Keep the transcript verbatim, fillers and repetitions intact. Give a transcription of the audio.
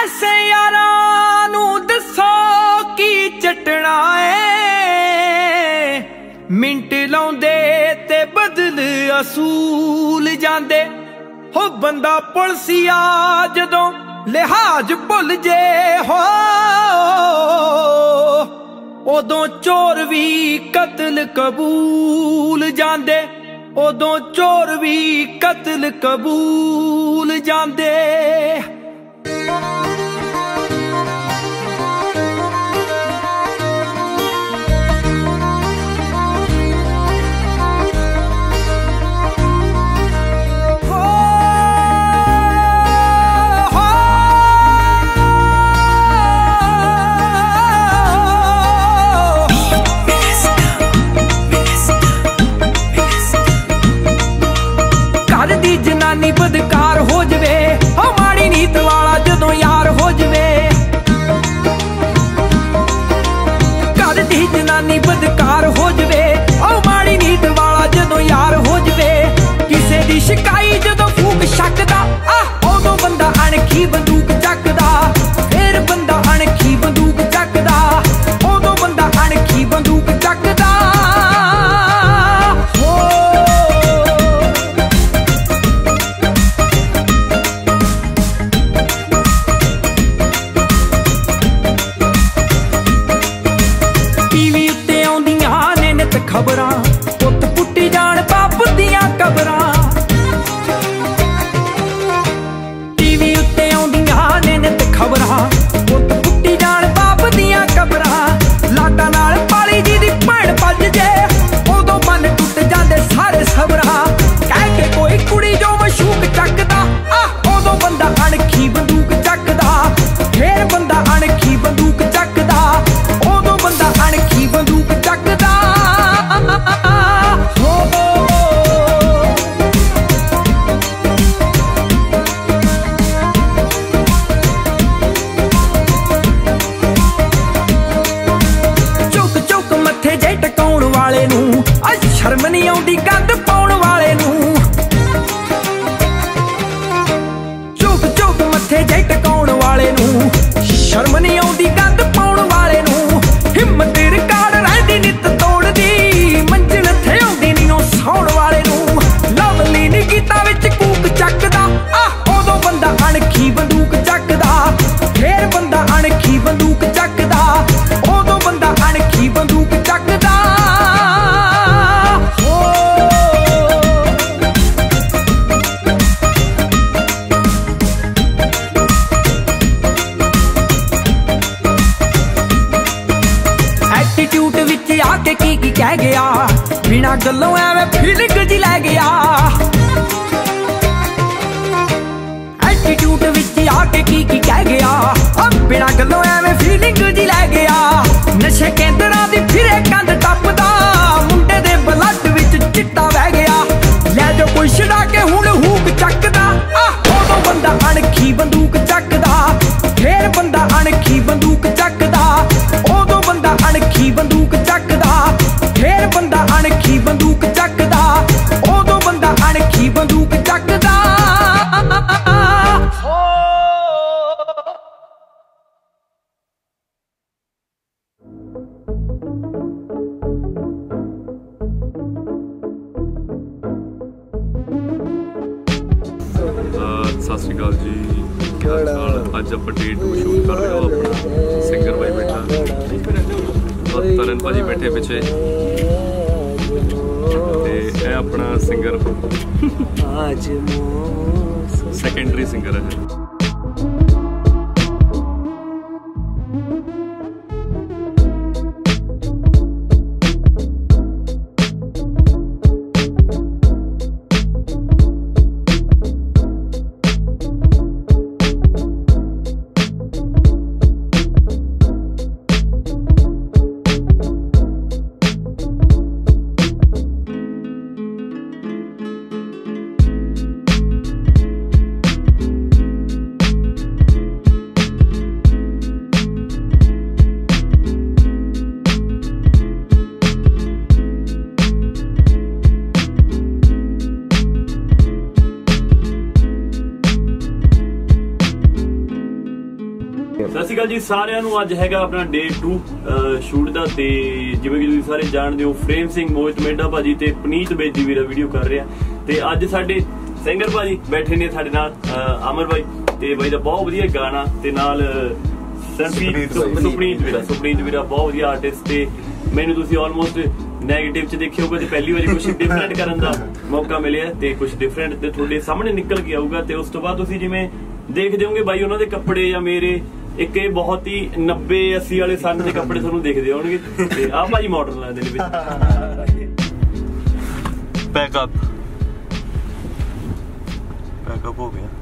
ਐਸੇ ਯਾਰਾਂ ਨੂੰ ਦੱਸੋ ਕੀ ਚਟਣਾ ਏ। ਮਿੰਟ ਲਾਉਂਦੇ ਤੇ ਬਦਲ ਅਸੂਲ ਜਾਂਦੇ ਹੋ। ਬੰਦਾ ਪੁਲਸੀਆ ਜਦੋਂ ਲਿਹਾਜ਼ ਭੁੱਲ ਜੇ ਹੋ, ਉਦੋਂ ਚੋਰ ਵੀ ਕਤਲ ਕਬੂਲ ਜਾਂਦੇ। ਉਦੋਂ ਚੋਰ ਵੀ ਕਤਲ ਕਬੂਲ ਜਾਂਦੇ। ਜਨਾਨੀ ਬਦਕਾਰ ਹੋ ਜਵੇ, ਹੋ ਮਾੜੀ ਨੀਤ ਵਾਲਾ ਜਦੋਂ ਯਾਰ ਹੋ ਜਵੇ। ਘਰ ਦੀ ਜਨਾਨੀ ਬਦਕਾਰ ਹੋ ਜਵੇ, ਹੋ ਮਾੜੀ ਨੀਤ ਵਾਲਾ ਜਦੋਂ ਯਾਰ ਹੋ ਜਵੇ। ਕਿਸੇ ਦੀ ਸ਼ਿਕਾਈ ਜਦੋਂ ਫੂਕ ਛੱਕਦਾ, ਆ ਉਦੋਂ ਬੰਦਾ ਅਣਖੀ ਬੰਦੂਕ ਚੱਕਦਾ। ਫੇਰ ਬੰਦਾ ਅਣਖੀ ਬੰਦੂਕ ਚੱਕਦਾ, ਉਦੋਂ ਬੰਦਾ ਅਣਖੀ ਬੰਦੂਕ ਚੱਕਦਾ। ਖਬਰਾਂ ਪੁੱਤ ਪੁੱਟੀ ਜਾਣ ਬਾਪ ਦੀਆਂ ਕਬਰਾਂ। ਟੀਵੀ ਉੱਤੇ ਆਉਂਦੀਆਂ ਨੇ ਨਿਤ ਖਬਰਾਂ, ਪੁੱਤ ਪੁੱਟੀ ਜਾਣ ਬਾਪ ਦੀਆਂ ਕਬਰਾਂ। ਲਾਟਾਂ ਨਾਲ ਪਾਲੀ ਜੀ ਦੀ ਭੈਣ ਭੱਜ ਜੇ, ਉਦੋਂ ਬੰਨ ਟੁੱਟ ਜਾਂਦੇ ਸਾਰੇ ਸਬਰਾਂ। ਕਹਿ ਕੇ ਕੋਈ ਕੁੜੀ ਜੋ ਮਸ਼ੂਕ ਚੱਕਦਾ, ਆ ਉਦੋਂ ਬੰਦਾ ਅਣਖੀ ਬੰਦੂਕ ਚੱਕਦਾ। ਫੇਰ ਬੰਦਾ ਅਣਖੀ ਬੰਦੂਕ ਚੱਕਦਾ, ਉਦੋਂ ਬੰਦਾ ਅਣਖੀ ਬੰਦੂਕ ਚੱਕਦਾ। ਵਾਲੇ ਨੂੰ ਆ ਸ਼ਰਮ ਨਹੀਂ ਆਉਂਦੀ ਗੰਦ ਪਾਉਣ ਵਾਲੇ ਨੂੰ। ਝੁਕ ਝੁਕ ਮੱਥੇ ਜੇ ਟਕਾਉਣ ਵਾਲੇ ਨੂੰ, ਸ਼ਰਮ ਨਹੀਂ ਆਉਂਦੀ ਗੰਦ ਪਾਉਣ ਵਾਲੇ ਨੂੰ। ਹਿੰਮਤ ਰਿਕਾਰਡ ਰਹਿੰਦੀ ਨਿੱਤ ਤੋੜਦੀ, ਮੰਜ਼ਿਲ ਇੱਥੇ ਆਉਂਦੀ ਨਹੀਂ ਉਹ ਸੌਣ ਵਾਲੇ ਨੂੰ। ਲਵਲੀ ਨੀ ਗੀਤਾਂ ਵਿੱਚ ਕੂਕ ਚੱਕਦਾ, ਆ ਉਦੋਂ ਬੰਦਾ ਅਣਖੀ ਬੰਦੂਕ ਚੱਕਦਾ। ਫੇਰ ਬੰਦਾ ਅਣਖੀ ਬੰਦੂਕ ਚੱਕਦਾ, ਉਦੋਂ ਬੰਦਾ ਅਣਖੀ ਬੰਦੂਕ ਚੱਕਦਾ। ਐਟੀਟਿਊਡ ਵਿੱਚ ਆ ਕੇ ਕੀ ਕੀ ਕਹਿ ਗਿਆ, ਬਿਨਾਂ ਗੱਲੋਂ ਐਵੇਂ ਫੀਲਿੰਗ ਜੀ ਲੈ ਗਿਆ। ਐਟੀਟਿਊਡ ਵਿੱਚ ਆ ਕੇ ਕੀ ਕੀ ਕਹਿ ਗਿਆ, ਆ ਬਿਨਾਂ ਗੱਲੋਂ ਐਵੇਂ ਫੀਲਿੰਗ ਜੀ ਲੈ ਗਿਆ। ਨਸ਼ੇ ਕੇਂਦਰਾਂ ਦੀ ਫਿਰੇ ਕੰਧ ਟੱਪਦਾ, ਮੁੰਡੇ ਦੇ ਬਲੱਡ ਵਿੱਚ ਚਿੱਟਾ ਵਹਿ ਗਿਆ। ਲੈ ਜੋ ਕੋਈ ਛਡਾ ਕੇ ਹੁਣ ਹੂਕ ਚੱਕਦਾ, ਆ ਉਦੋਂ ਬੰਦਾ ਅਣਖੀ ਬੰਦੂਕ ਚੱਕਦਾ। ਫੇਰ ਬੰਦਾ ਅਣਖੀ ਬੰਦੂਕ ਚੱਕਦਾ, ਉਦੋਂ ਬੰਦਾ ਅਣਖੀ ਬੰਦੂਕ ਚੱਕਦਾ। ਫੇਰ ਬੰਦਾ ਅਣਖੀ ਬੰਦੂਕ ਚੱਕਦਾ, ਉਦੋਂ ਬੰਦਾ ਅਣਖੀ ਬੰਦੂਕ ਚੱਕਦਾ। ਸਤਿ ਸ਼੍ਰੀ ਅਕਾਲ ਜੀ, ਕੀ ਹਾਲ ਚਾਲ। ਅੱਜ ਆਪਾਂ ਡੇਟ ਨੂੰ ਸ਼ੂਟ ਕਰ ਰਹੇ ਹੋ। ਆਪਣਾ ਸਿੰਗਰ ਬਾਈ ਬੈਠਾ, ਤਰਨ ਭਾਜੀ ਬੈਠੇ ਪਿੱਛੇ, ਤੇ ਇਹ ਆਪਣਾ ਸਿੰਗਰ ਸੈਕੰਡਰੀ ਸਿੰਗਰ ਹੈ। ਸ਼੍ਰੀ ਅਕਾਲ ਜੀ ਸਾਰਿਆਂ ਨੂੰ। ਅੱਜ ਹੈਗਾ ਆਪਣਾ ਡੇ टू ਸ਼ੂਟ ਦਾ ਤੇ ਜਿਵੇਂ ਕਿ ਤੁਸੀਂ ਸਾਰੇ ਜਾਣਦੇ ਹੋ ਫਰੇਮ ਸਿੰਘ, ਮੋਹਿਤ ਮੇਢਾ ਭਾਜੀ ਤੇ ਪਨੀਤ ਬੇਦੀ ਵੀਰਾ ਵੀਡੀਓ ਕਰ ਰਿਹਾ। ਤੇ ਅੱਜ ਸਾਡੇ ਸਿੰਗਰ ਭਾਜੀ ਬੈਠੇ ਨੇ ਸਾਡੇ ਨਾਲ, ਅਮਰ ਭਾਈ ਤੇ ਬਾਈ ਦਾ ਬਹੁਤ ਵਧੀਆ ਗਾਣਾ ਤੇ ਨਾਲ ਸੁਪਨੀਤ ਵੀਰਾ ਸੁਪਨੀਤ ਵੀਰਾ ਬਹੁਤ ਵਧੀਆ ਆਰਟਿਸਟ। ਤੇ ਮੈਨੂੰ ਤੁਸੀਂ ਆਲਮੋਸਟ ਨੈਗੇਟਿਵ ਚ ਦੇਖਿਆ ਹੋਊਗਾ ਤੇ ਪਹਿਲੀ ਵਾਰੀ ਕੁਝ ਡਿਫਰੈਂਟ ਕਰਨ ਦਾ ਮੌਕਾ ਮਿਲਿਆ ਤੇ ਕੁਝ ਡਿਫਰੈਂਟ ਤੇ ਤੁਹਾਡੇ ਸਾਹਮਣੇ ਨਿਕਲ ਕੇ ਆਊਗਾ। ਤੇ ਉਸ ਤੋਂ ਬਾਅਦ ਤੁਸੀਂ ਜਿਵੇਂ ਦੇਖਦੇ ਹੋਗੇ ਬਾਈ ਉਹਨਾਂ ਦੇ ਕੱਪੜੇ ਜਾਂ ਮੇਰੇ ਇੱਕ ਇਹ ਬਹੁਤ ਹੀ ਨੱਬੇ ਅੱਸੀ ਵਾਲੇ ਸੰਨ ਦੇ ਕੱਪੜੇ ਤੁਹਾਨੂੰ ਦੇਖਦੇ ਹੋਣਗੇ ਤੇ ਆਹ ਭਾਜੀ ਮਾਡਰਨ ਲੱਗਦੇ ਨੇ ਵਿੱਚ। ਪੈਕਅਪ ਪੈਕਅਪ ਹੋ ਗਿਆ।